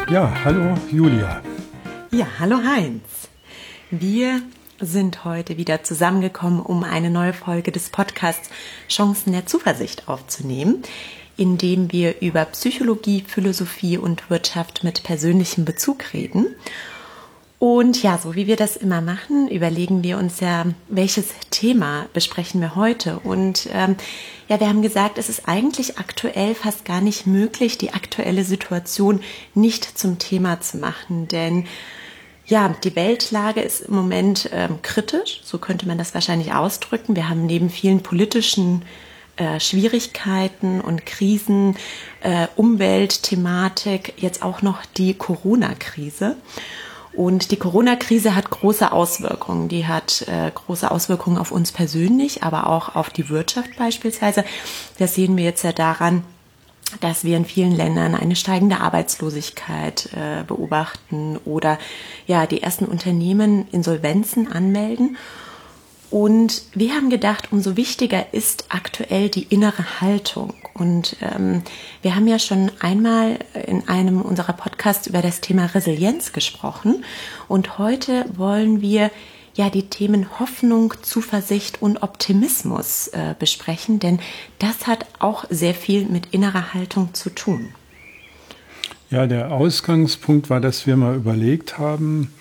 Ja, hallo Julia. Ja, hallo Heinz. Wir sind heute wieder zusammengekommen, um eine neue Folge des Podcasts Chancen der Zuversicht aufzunehmen, in dem wir über Psychologie, Philosophie und Wirtschaft mit persönlichem Bezug reden. Und ja, so wie wir das immer machen, überlegen wir uns ja, welches Thema besprechen wir heute. Und wir haben gesagt, es ist eigentlich aktuell fast gar nicht möglich, die aktuelle Situation nicht zum Thema zu machen. Denn ja, die Weltlage ist im Moment kritisch, so könnte man das wahrscheinlich ausdrücken. Wir haben neben vielen politischen Schwierigkeiten und Krisen, Umweltthematik, jetzt auch noch die Corona-Krise. Und die Corona-Krise hat große Auswirkungen. Die hat große Auswirkungen auf uns persönlich, aber auch auf die Wirtschaft beispielsweise. Das sehen wir jetzt ja daran, dass wir in vielen Ländern eine steigende Arbeitslosigkeit beobachten oder ja die ersten Unternehmen Insolvenzen anmelden. Und wir haben gedacht, umso wichtiger ist aktuell die innere Haltung. Und wir haben ja schon einmal in einem unserer Podcasts über das Thema Resilienz gesprochen. Und heute wollen wir ja die Themen Hoffnung, Zuversicht und Optimismus besprechen, denn das hat auch sehr viel mit innerer Haltung zu tun. Ja, der Ausgangspunkt war, dass wir mal überlegt haben,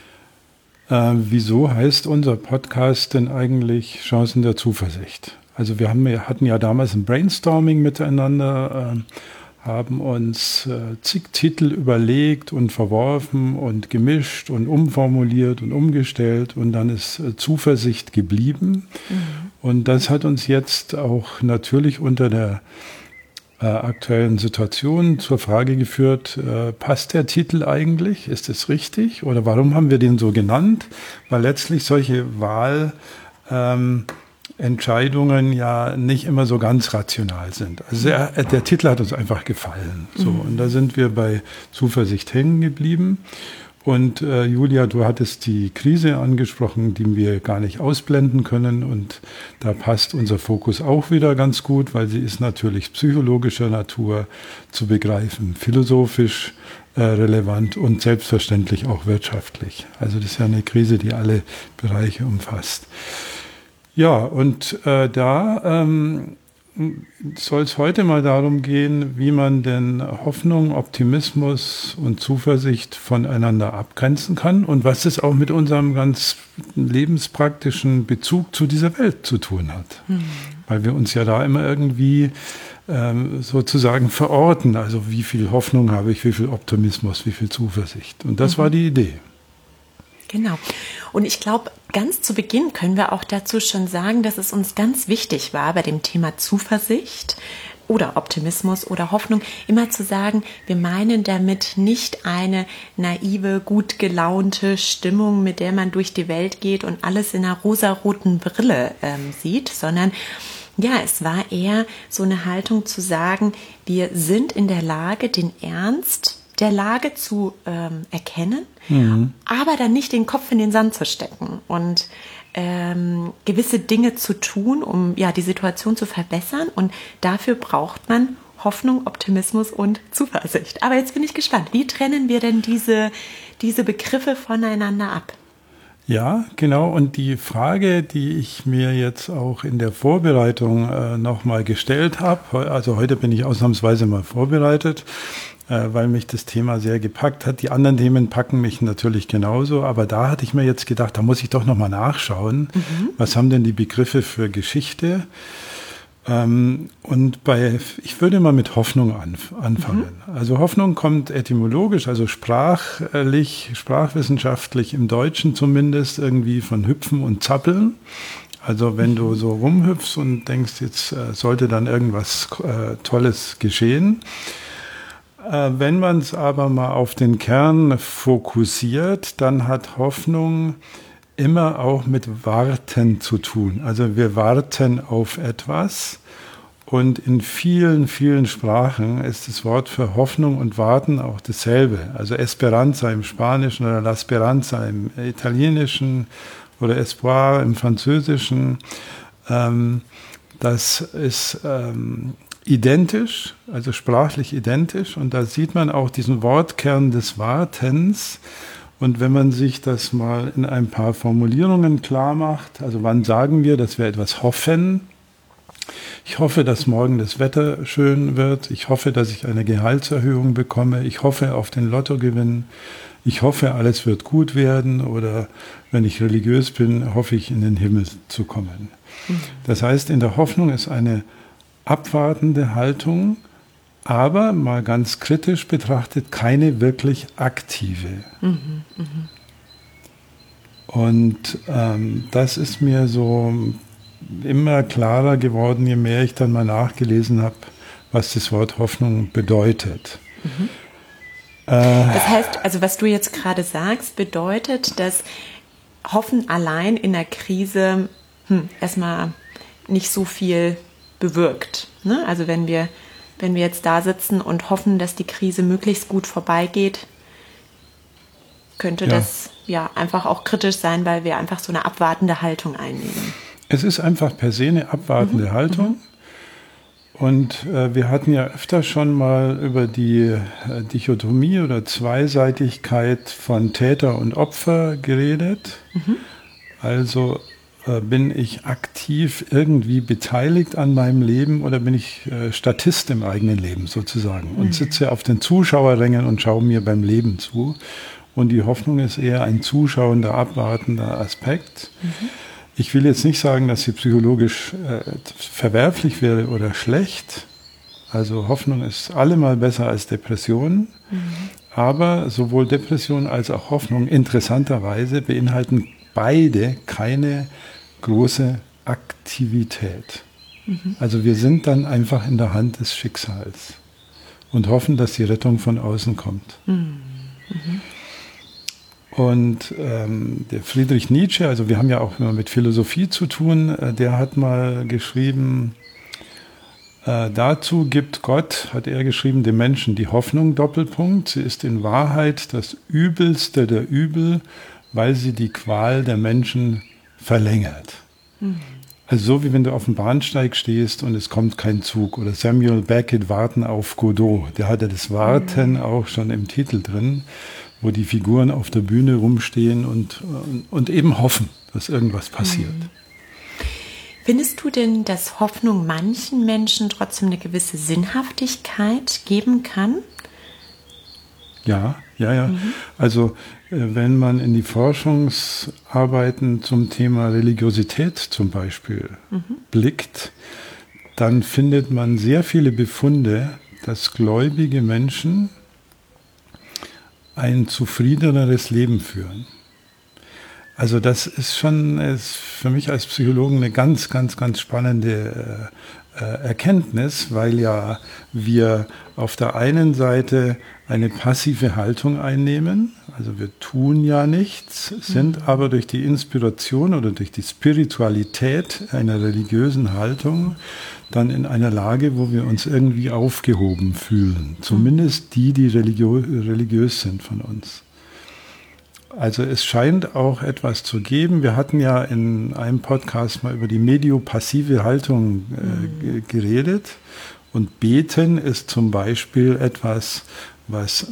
wieso heißt unser Podcast denn eigentlich Chancen der Zuversicht? Also wir hatten ja damals ein Brainstorming miteinander, haben uns zig Titel überlegt und verworfen und gemischt und umformuliert und umgestellt und dann ist Zuversicht geblieben. Mhm. Und das hat uns jetzt auch natürlich unter der aktuellen Situation zur Frage geführt, passt der Titel eigentlich? Ist es richtig? Oder warum haben wir den so genannt? Weil letztlich solche Wahlentscheidungen ja nicht immer so ganz rational sind. Also der Titel hat uns einfach gefallen. So, und da sind wir bei Zuversicht hängen geblieben. Und Julia, du hattest die Krise angesprochen, die wir gar nicht ausblenden können. Und da passt unser Fokus auch wieder ganz gut, weil sie ist natürlich psychologischer Natur zu begreifen, philosophisch relevant und selbstverständlich auch wirtschaftlich. Also das ist ja eine Krise, die alle Bereiche umfasst. Ja, und da soll es heute mal darum gehen, wie man denn Hoffnung, Optimismus und Zuversicht voneinander abgrenzen kann und was es auch mit unserem ganz lebenspraktischen Bezug zu dieser Welt zu tun hat. Weil wir uns ja da immer irgendwie sozusagen verorten. Also wie viel Hoffnung habe ich, wie viel Optimismus, wie viel Zuversicht. Und das war die Idee. Genau. Und ich glaube, ganz zu Beginn können wir auch dazu schon sagen, dass es uns ganz wichtig war, bei dem Thema Zuversicht oder Optimismus oder Hoffnung immer zu sagen, wir meinen damit nicht eine naive, gut gelaunte Stimmung, mit der man durch die Welt geht und alles in einer rosaroten Brille sieht, sondern ja, es war eher so eine Haltung zu sagen, wir sind in der Lage, den Ernst der Lage zu erkennen, aber dann nicht den Kopf in den Sand zu stecken und gewisse Dinge zu tun, um ja die Situation zu verbessern. Und dafür braucht man Hoffnung, Optimismus und Zuversicht. Aber jetzt bin ich gespannt, wie trennen wir denn diese Begriffe voneinander ab? Ja, genau. Und die Frage, die ich mir jetzt auch in der Vorbereitung nochmal gestellt habe, also heute bin ich ausnahmsweise mal vorbereitet, weil mich das Thema sehr gepackt hat. Die anderen Themen packen mich natürlich genauso, aber da hatte ich mir jetzt gedacht, da muss ich doch nochmal nachschauen, was haben denn die Begriffe für Geschichte? Und ich würde mal mit Hoffnung anfangen. Also Hoffnung kommt etymologisch, also sprachwissenschaftlich im Deutschen zumindest irgendwie von Hüpfen und Zappeln. Also wenn du so rumhüpfst und denkst, jetzt sollte dann irgendwas Tolles geschehen. Wenn man es aber mal auf den Kern fokussiert, dann hat Hoffnung immer auch mit Warten zu tun. Also wir warten auf etwas und in vielen, vielen Sprachen ist das Wort für Hoffnung und Warten auch dasselbe. Also Esperanza im Spanischen oder La Speranza im Italienischen oder Espoir im Französischen. Das ist identisch, also sprachlich identisch. Und da sieht man auch diesen Wortkern des Wartens. Und wenn man sich das mal in ein paar Formulierungen klar macht, also wann sagen wir, dass wir etwas hoffen? Ich hoffe, dass morgen das Wetter schön wird. Ich hoffe, dass ich eine Gehaltserhöhung bekomme. Ich hoffe auf den Lottogewinn. Ich hoffe, alles wird gut werden. Oder wenn ich religiös bin, hoffe ich, in den Himmel zu kommen. Das heißt, in der Hoffnung ist eine abwartende Haltung, aber mal ganz kritisch betrachtet keine wirklich aktive. Und das ist mir so immer klarer geworden, je mehr ich dann mal nachgelesen habe, was das Wort Hoffnung bedeutet. Das heißt, also was du jetzt gerade sagst, bedeutet, dass Hoffen allein in der Krise erstmal nicht so viel bewirkt. Ne? Also wenn wir jetzt da sitzen und hoffen, dass die Krise möglichst gut vorbeigeht, könnte das ja einfach auch kritisch sein, weil wir einfach so eine abwartende Haltung einnehmen. Es ist einfach per se eine abwartende Haltung. Und wir hatten ja öfter schon mal über die Dichotomie oder Zweiseitigkeit von Täter und Opfer geredet. Also bin ich aktiv irgendwie beteiligt an meinem Leben oder bin ich Statist im eigenen Leben sozusagen und sitze auf den Zuschauerrängen und schaue mir beim Leben zu. Und die Hoffnung ist eher ein zuschauender, abwartender Aspekt. Ich will jetzt nicht sagen, dass sie psychologisch verwerflich wäre oder schlecht. Also Hoffnung ist allemal besser als Depression. Aber sowohl Depression als auch Hoffnung interessanterweise beinhalten beide keine große Aktivität. Also wir sind dann einfach in der Hand des Schicksals und hoffen, dass die Rettung von außen kommt. Und der Friedrich Nietzsche, also wir haben ja auch immer mit Philosophie zu tun, der hat mal geschrieben, dazu gibt Gott, hat er geschrieben, dem Menschen die Hoffnung, Doppelpunkt, sie ist in Wahrheit das Übelste der Übel, weil sie die Qual der Menschen verlängert. Also so wie wenn du auf dem Bahnsteig stehst und es kommt kein Zug. Oder Samuel Beckett, Warten auf Godot, der hatte das Warten auch schon im Titel drin, wo die Figuren auf der Bühne rumstehen und eben hoffen, dass irgendwas passiert. Findest du denn, dass Hoffnung manchen Menschen trotzdem eine gewisse Sinnhaftigkeit geben kann? Ja. Also wenn man in die Forschungsarbeiten zum Thema Religiosität zum Beispiel blickt, dann findet man sehr viele Befunde, dass gläubige Menschen ein zufriedeneres Leben führen. Also das ist für mich als Psychologen eine ganz, ganz, ganz spannende Erkenntnis, weil ja wir auf der einen Seite eine passive Haltung einnehmen, also wir tun ja nichts, sind aber durch die Inspiration oder durch die Spiritualität einer religiösen Haltung dann in einer Lage, wo wir uns irgendwie aufgehoben fühlen, zumindest die religiös sind von uns. Also es scheint auch etwas zu geben. Wir hatten ja in einem Podcast mal über die mediopassive Haltung geredet. Und Beten ist zum Beispiel etwas, was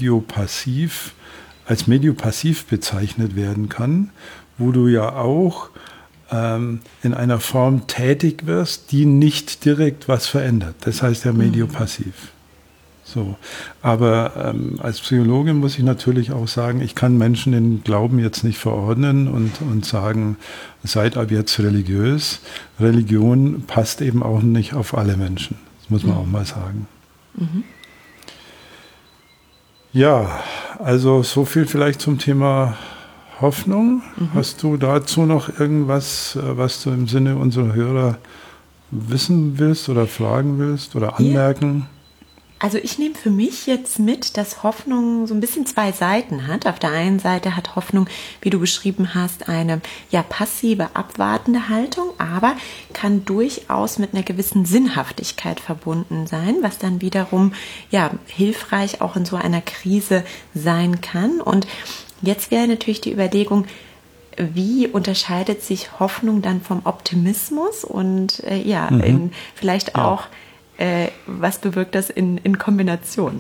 als mediopassiv bezeichnet werden kann, wo du ja auch in einer Form tätig wirst, die nicht direkt was verändert. Das heißt ja mediopassiv. So. Aber als Psychologe muss ich natürlich auch sagen, ich kann Menschen den Glauben jetzt nicht verordnen und sagen, seid ab jetzt religiös. Religion passt eben auch nicht auf alle Menschen. Das muss man auch mal sagen. Ja, also so viel vielleicht zum Thema Hoffnung. Hast du dazu noch irgendwas, was du im Sinne unserer Hörer wissen willst oder fragen willst oder anmerken? Also ich nehme für mich jetzt mit, dass Hoffnung so ein bisschen zwei Seiten hat. Auf der einen Seite hat Hoffnung, wie du beschrieben hast, eine passive, abwartende Haltung, aber kann durchaus mit einer gewissen Sinnhaftigkeit verbunden sein, was dann wiederum hilfreich auch in so einer Krise sein kann. Und jetzt wäre natürlich die Überlegung, wie unterscheidet sich Hoffnung dann vom Optimismus und vielleicht auch was bewirkt das in Kombination?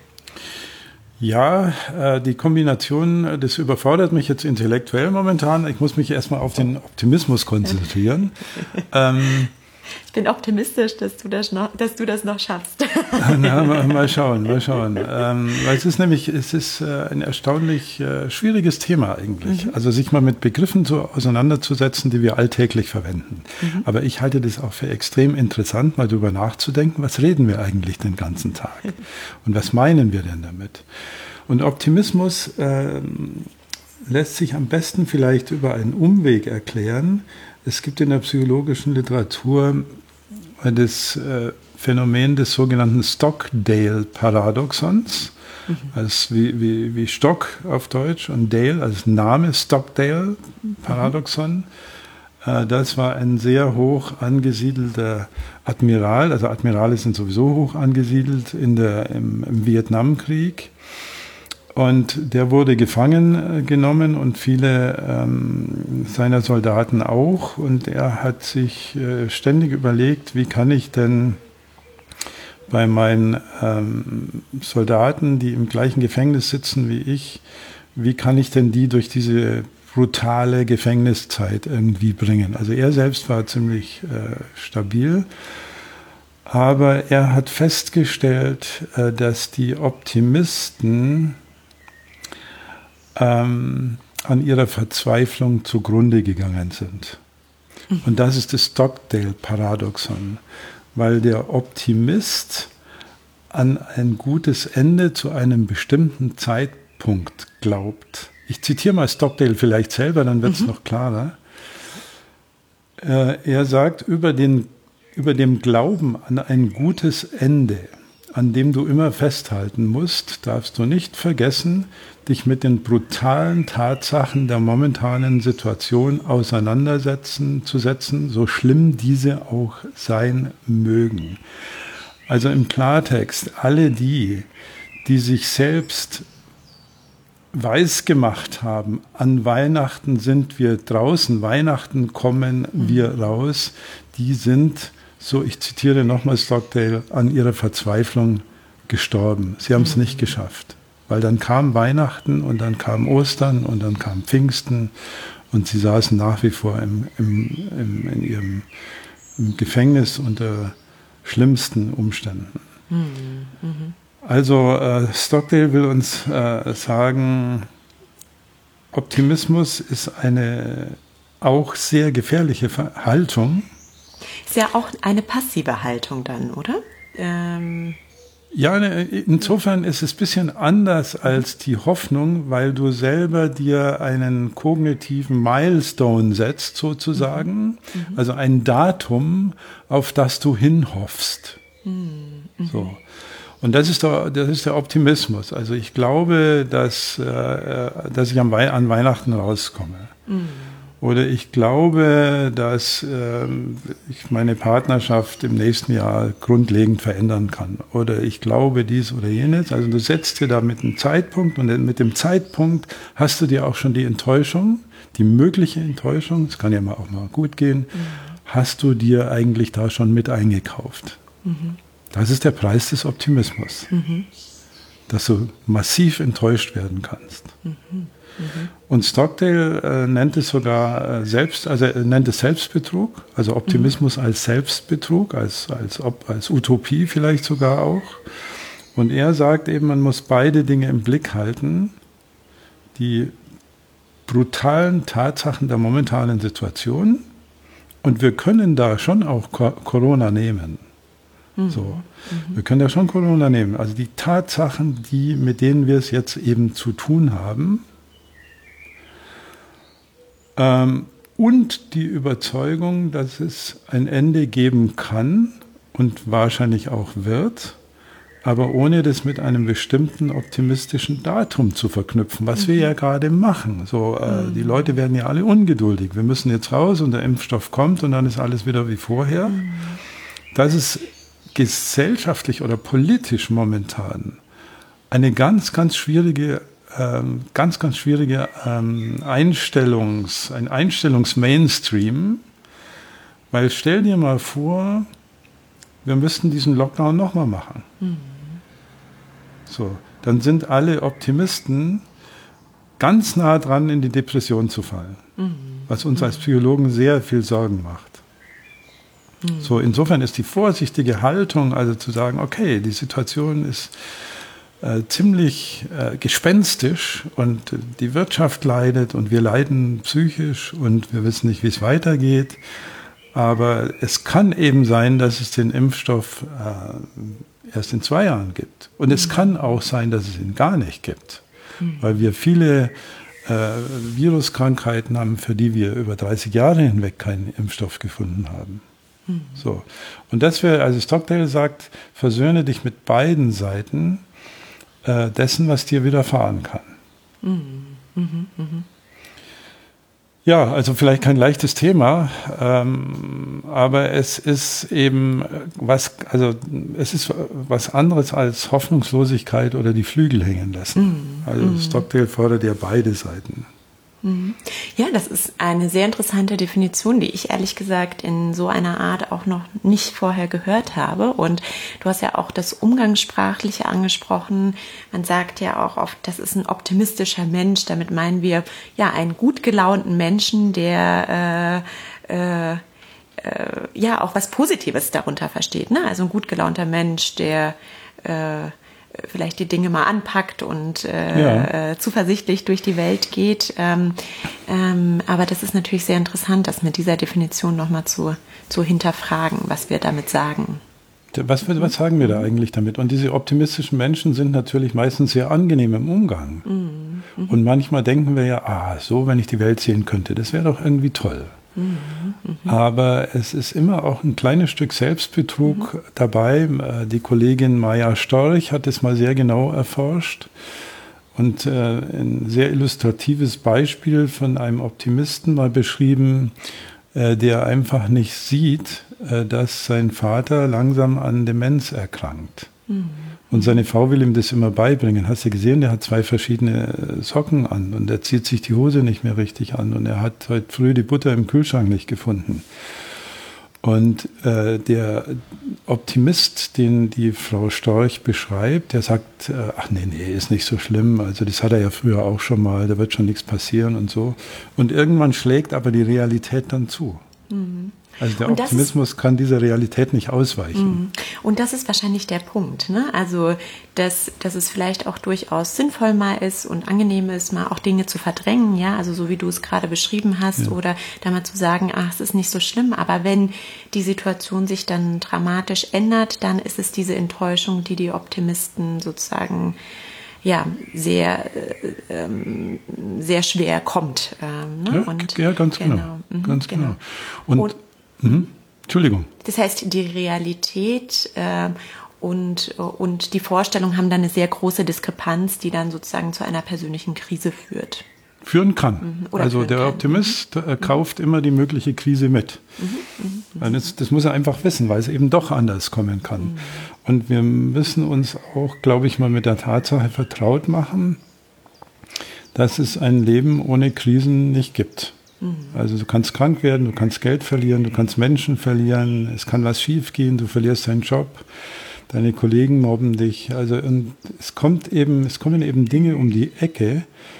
Ja, die Kombination, das überfordert mich jetzt intellektuell momentan. Ich muss mich erstmal auf den Optimismus konzentrieren. Ich bin optimistisch, dass du das noch schaffst. Na, mal schauen. Weil es ist ein erstaunlich schwieriges Thema eigentlich. Also sich mal mit Begriffen auseinanderzusetzen, die wir alltäglich verwenden. Aber ich halte das auch für extrem interessant, mal drüber nachzudenken, was reden wir eigentlich den ganzen Tag? Und was meinen wir denn damit? Und Optimismus lässt sich am besten vielleicht über einen Umweg erklären. Es gibt in der psychologischen Literatur das Phänomen des sogenannten Stockdale-Paradoxons, also wie Stock auf Deutsch und Dale als Name, Stockdale-Paradoxon. Das war ein sehr hoch angesiedelter Admiral, also Admirale sind sowieso hoch angesiedelt im Vietnamkrieg. Und der wurde gefangen genommen und viele seiner Soldaten auch. Und er hat sich ständig überlegt, wie kann ich denn bei meinen Soldaten, die im gleichen Gefängnis sitzen wie ich, wie kann ich denn die durch diese brutale Gefängniszeit irgendwie bringen? Also er selbst war ziemlich stabil. Aber er hat festgestellt, dass die Optimisten an ihrer Verzweiflung zugrunde gegangen sind. Und das ist das Stockdale-Paradoxon, weil der Optimist an ein gutes Ende zu einem bestimmten Zeitpunkt glaubt. Ich zitiere mal Stockdale vielleicht selber, dann wird es noch klarer. Er sagt, über dem Glauben an ein gutes Ende, an dem du immer festhalten musst, darfst du nicht vergessen, dich mit den brutalen Tatsachen der momentanen Situation auseinanderzusetzen, so schlimm diese auch sein mögen. Also im Klartext, alle die sich selbst weiß gemacht haben, an Weihnachten sind wir draußen, Weihnachten kommen wir raus, die sind, so ich zitiere nochmal Stockdale, an ihrer Verzweiflung gestorben. Sie haben es nicht geschafft. Weil dann kam Weihnachten und dann kam Ostern und dann kam Pfingsten und sie saßen nach wie vor in ihrem Gefängnis unter schlimmsten Umständen. Also Stockdale will uns sagen, Optimismus ist eine auch sehr gefährliche Haltung. Ist ja auch eine passive Haltung dann, oder? Ja, insofern ist es ein bisschen anders als die Hoffnung, weil du selber dir einen kognitiven Milestone setzt, sozusagen, also ein Datum, auf das du hinhoffst. So. Und das ist der Optimismus. Also ich glaube, dass ich an Weihnachten rauskomme. Oder ich glaube, dass ich meine Partnerschaft im nächsten Jahr grundlegend verändern kann. Oder ich glaube dies oder jenes. Also du setzt dir da mit einem Zeitpunkt und mit dem Zeitpunkt hast du dir auch schon die Enttäuschung, die mögliche Enttäuschung, es kann ja auch mal gut gehen, hast du dir eigentlich da schon mit eingekauft. Das ist der Preis des Optimismus. Dass du massiv enttäuscht werden kannst. Und Stockdale nennt es sogar Selbstbetrug, also Optimismus als Selbstbetrug, als Utopie vielleicht sogar auch. Und er sagt eben, man muss beide Dinge im Blick halten, die brutalen Tatsachen der momentanen Situation, und wir können da schon auch Corona nehmen. So. Wir können da schon Corona nehmen. Also die Tatsachen, mit denen wir es jetzt eben zu tun haben, und die Überzeugung, dass es ein Ende geben kann und wahrscheinlich auch wird, aber ohne das mit einem bestimmten optimistischen Datum zu verknüpfen, was wir ja gerade machen. So, die Leute werden ja alle ungeduldig. Wir müssen jetzt raus und der Impfstoff kommt und dann ist alles wieder wie vorher. Das ist gesellschaftlich oder politisch momentan eine ganz, ganz schwierige ein Einstellungs-Mainstream, weil stell dir mal vor, wir müssten diesen Lockdown nochmal machen. So, dann sind alle Optimisten ganz nah dran, in die Depression zu fallen, was uns als Psychologen sehr viel Sorgen macht. So, insofern ist die vorsichtige Haltung, also zu sagen, okay, die Situation ist ziemlich gespenstisch und die Wirtschaft leidet und wir leiden psychisch und wir wissen nicht, wie es weitergeht. Aber es kann eben sein, dass es den Impfstoff erst in 2 Jahren gibt. Und es kann auch sein, dass es ihn gar nicht gibt. Weil wir viele Viruskrankheiten haben, für die wir über 30 Jahre hinweg keinen Impfstoff gefunden haben. So. Und das wäre, also Stockdale sagt, versöhne dich mit beiden Seiten dessen, was dir widerfahren kann. Ja, also vielleicht kein leichtes Thema, aber es ist eben es ist was anderes als Hoffnungslosigkeit oder die Flügel hängen lassen. Also Stockdale fordert ja beide Seiten. Ja, das ist eine sehr interessante Definition, die ich ehrlich gesagt in so einer Art auch noch nicht vorher gehört habe. Und du hast ja auch das Umgangssprachliche angesprochen. Man sagt ja auch oft, das ist ein optimistischer Mensch. Damit meinen wir ja einen gut gelaunten Menschen, der ja auch was Positives darunter versteht. Ne? Also ein gut gelaunter Mensch, der vielleicht die Dinge mal anpackt und zuversichtlich durch die Welt geht. Aber das ist natürlich sehr interessant, das mit dieser Definition nochmal zu hinterfragen, was wir damit sagen. Was sagen wir da eigentlich damit? Und diese optimistischen Menschen sind natürlich meistens sehr angenehm im Umgang. Und manchmal denken wir ja, so, wenn ich die Welt sehen könnte, das wäre doch irgendwie toll. Aber es ist immer auch ein kleines Stück Selbstbetrug dabei. Die Kollegin Maja Storch hat es mal sehr genau erforscht und ein sehr illustratives Beispiel von einem Optimisten mal beschrieben, der einfach nicht sieht, dass sein Vater langsam an Demenz erkrankt. Und seine Frau will ihm das immer beibringen. Hast du gesehen, der hat 2 verschiedene Socken an und er zieht sich die Hose nicht mehr richtig an und er hat heute früh die Butter im Kühlschrank nicht gefunden. Und der Optimist, den die Frau Storch beschreibt, der sagt, ach nee, ist nicht so schlimm, also das hat er ja früher auch schon mal, da wird schon nichts passieren und so. Und irgendwann schlägt aber die Realität dann zu. Also der Optimismus kann dieser Realität nicht ausweichen. Und das ist wahrscheinlich der Punkt, ne? Also, dass es vielleicht auch durchaus sinnvoll mal ist und angenehm ist, mal auch Dinge zu verdrängen, ja, also so wie du es gerade beschrieben hast, oder da mal zu sagen, es ist nicht so schlimm, aber wenn die Situation sich dann dramatisch ändert, dann ist es diese Enttäuschung, die Optimisten sozusagen sehr schwer kommt. Ne? Ganz genau. Ganz genau. Und Entschuldigung. Das heißt, die Realität und die Vorstellung haben dann eine sehr große Diskrepanz, die dann sozusagen zu einer persönlichen Krise führen kann. Also der Optimist kauft immer die mögliche Krise mit. Das muss er einfach wissen, weil es eben doch anders kommen kann. Und wir müssen uns auch, glaube ich, mal mit der Tatsache vertraut machen, dass es ein Leben ohne Krisen nicht gibt. Also du kannst krank werden, du kannst Geld verlieren, du kannst Menschen verlieren, es kann was schief gehen, du verlierst deinen Job, deine Kollegen mobben dich. Also es kommen eben Dinge um die Ecke,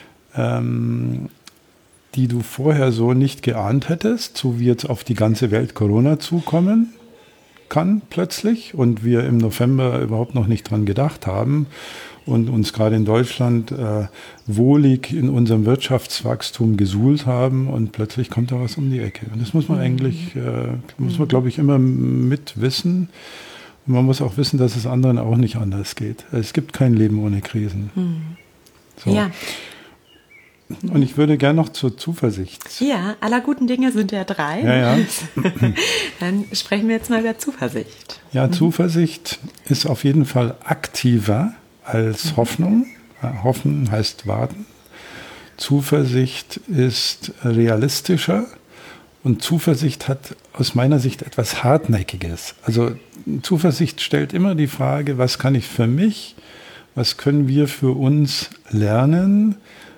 die du vorher so nicht geahnt hättest, so wie jetzt auf die ganze Welt Corona zukommen kann plötzlich und wir im November überhaupt noch nicht dran gedacht haben und uns gerade in Deutschland wohlig in unserem Wirtschaftswachstum gesuhlt haben und plötzlich kommt da was um die Ecke. Und das muss man eigentlich, glaube ich, immer mit wissen. Und man muss auch wissen, dass es anderen auch nicht anders geht. Es gibt kein Leben ohne Krisen. So. Ja. Und ich würde gerne noch zur Zuversicht. Ja, aller guten Dinge sind ja 3. Ja. Dann sprechen wir jetzt mal über Zuversicht. Ja, Zuversicht ist auf jeden Fall aktiver als Hoffnung. Hoffen heißt warten. Zuversicht ist realistischer und Zuversicht hat aus meiner Sicht etwas Hartnäckiges. Also Zuversicht stellt immer die Frage, was kann ich für mich, was können wir für uns lernen,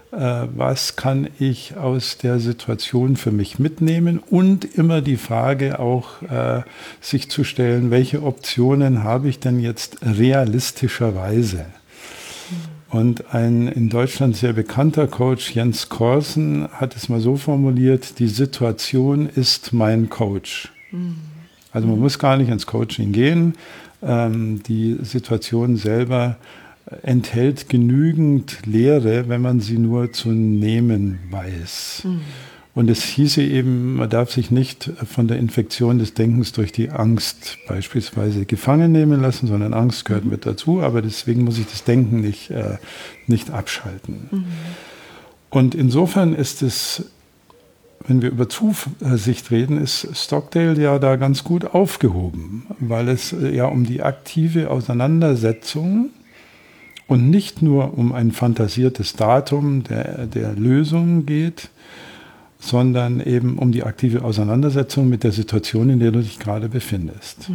was kann ich aus der Situation für mich mitnehmen und immer die Frage auch sich zu stellen, welche Optionen habe ich denn jetzt realistischerweise? Und ein in Deutschland sehr bekannter Coach, Jens Korsen, hat es mal so formuliert, die Situation ist mein Coach. Also man muss gar nicht ins Coaching gehen. Die Situation selber enthält genügend Lehre, wenn man sie nur zu nehmen weiß. Und es hieße eben, man darf sich nicht von der Infektion des Denkens durch die Angst beispielsweise gefangen nehmen lassen, sondern Angst gehört mit dazu, aber deswegen muss ich das Denken nicht abschalten. Und insofern ist es, wenn wir über Zuversicht reden, ist Stockdale ja da ganz gut aufgehoben, weil es ja um die aktive Auseinandersetzung und nicht nur um ein fantasiertes Datum der Lösung geht, sondern eben um die aktive Auseinandersetzung mit der Situation, in der du dich gerade befindest.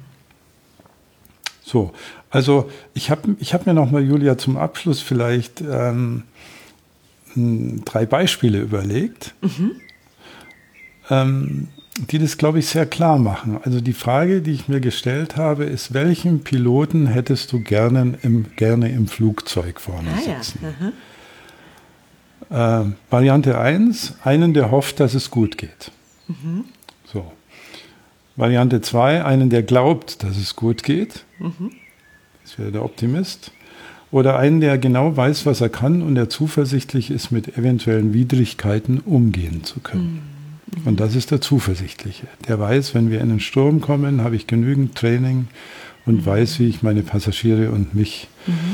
So, also ich hab mir nochmal, Julia, zum Abschluss vielleicht 3 Beispiele überlegt, die das, glaube ich, sehr klar machen. Also die Frage, die ich mir gestellt habe, ist, welchen Piloten hättest du gerne im Flugzeug vorne sitzen? Variante 1, einen, der hofft, dass es gut geht. So. Variante 2, einen, der glaubt, dass es gut geht. Das wäre der Optimist. Oder einen, der genau weiß, was er kann und der zuversichtlich ist, mit eventuellen Widrigkeiten umgehen zu können. Und das ist der Zuversichtliche. Der weiß, wenn wir in einen Sturm kommen, habe ich genügend Training und weiß, wie ich meine Passagiere und mich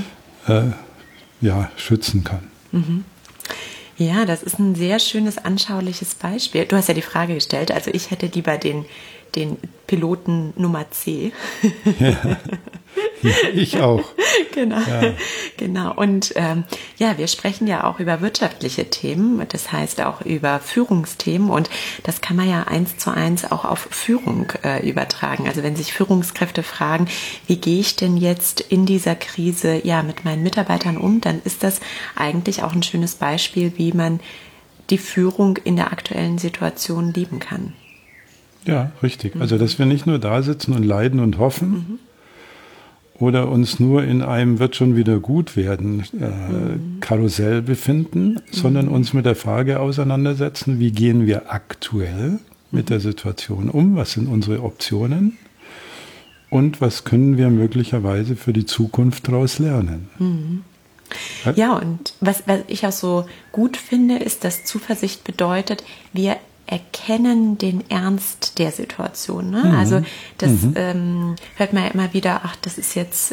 schützen kann. Ja, das ist ein sehr schönes, anschauliches Beispiel. Du hast ja die Frage gestellt, also ich hätte lieber den Piloten Nummer C. Ja, ich auch. Genau, ja. Genau. Und wir sprechen ja auch über wirtschaftliche Themen, das heißt auch über Führungsthemen und das kann man ja 1:1 auch auf Führung übertragen. Also wenn sich Führungskräfte fragen, wie gehe ich denn jetzt in dieser Krise mit meinen Mitarbeitern um, dann ist das eigentlich auch ein schönes Beispiel, wie man die Führung in der aktuellen Situation leben kann. Ja, richtig. Also, dass wir nicht nur da sitzen und leiden und hoffen oder uns nur in einem wird schon wieder gut werden Karussell befinden, sondern uns mit der Frage auseinandersetzen, wie gehen wir aktuell mit der Situation um, was sind unsere Optionen und was können wir möglicherweise für die Zukunft daraus lernen. Ja, und was ich auch so gut finde, ist, dass Zuversicht bedeutet, wir erkennen den Ernst der Situation. Ne? Also das hört man ja immer wieder, das ist jetzt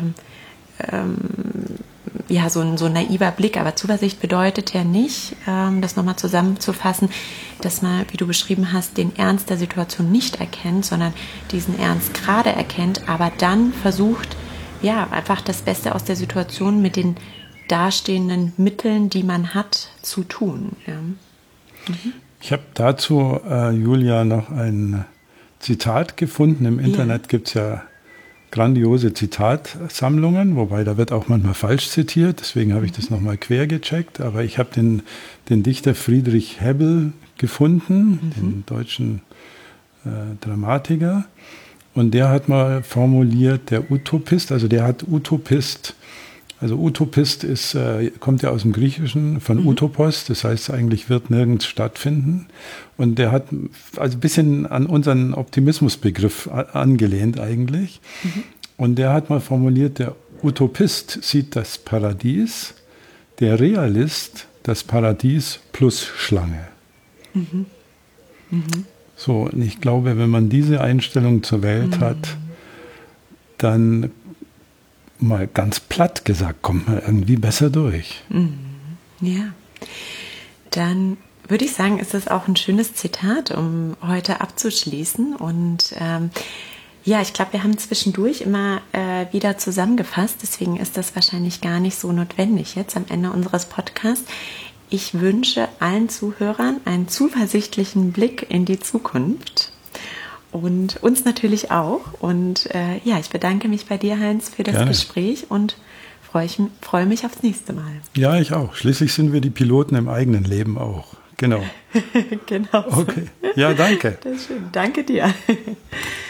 so ein naiver Blick, aber Zuversicht bedeutet ja nicht, das nochmal zusammenzufassen, dass man, wie du beschrieben hast, den Ernst der Situation nicht erkennt, sondern diesen Ernst gerade erkennt, aber dann versucht, einfach das Beste aus der Situation mit den dastehenden Mitteln, die man hat, zu tun. Ja. Ich habe dazu, Julia, noch ein Zitat gefunden. Im Internet gibt es ja grandiose Zitatsammlungen, wobei da wird auch manchmal falsch zitiert. Deswegen habe ich das nochmal quer gecheckt. Aber ich habe den Dichter Friedrich Hebbel gefunden, den deutschen Dramatiker. Und der hat mal formuliert, der Utopist, also der hat Utopist. Also Utopist kommt ja aus dem Griechischen von Utopos, das heißt eigentlich wird nirgends stattfinden. Und der hat also ein bisschen an unseren Optimismusbegriff angelehnt eigentlich. Und der hat mal formuliert, der Utopist sieht das Paradies, der Realist das Paradies plus Schlange. So, und ich glaube, wenn man diese Einstellung zur Welt hat, dann mal ganz platt gesagt, kommt man irgendwie besser durch. Ja, dann würde ich sagen, ist das auch ein schönes Zitat, um heute abzuschließen. Und ich glaube, wir haben zwischendurch immer wieder zusammengefasst, deswegen ist das wahrscheinlich gar nicht so notwendig jetzt am Ende unseres Podcasts. Ich wünsche allen Zuhörern einen zuversichtlichen Blick in die Zukunft. Und uns natürlich auch. Und ich bedanke mich bei dir, Heinz, für das Gespräch und freue freue mich aufs nächste Mal. Ja, ich auch. Schließlich sind wir die Piloten im eigenen Leben auch. Genau. Genau. Okay. Ja, danke. Das ist schön. Danke dir.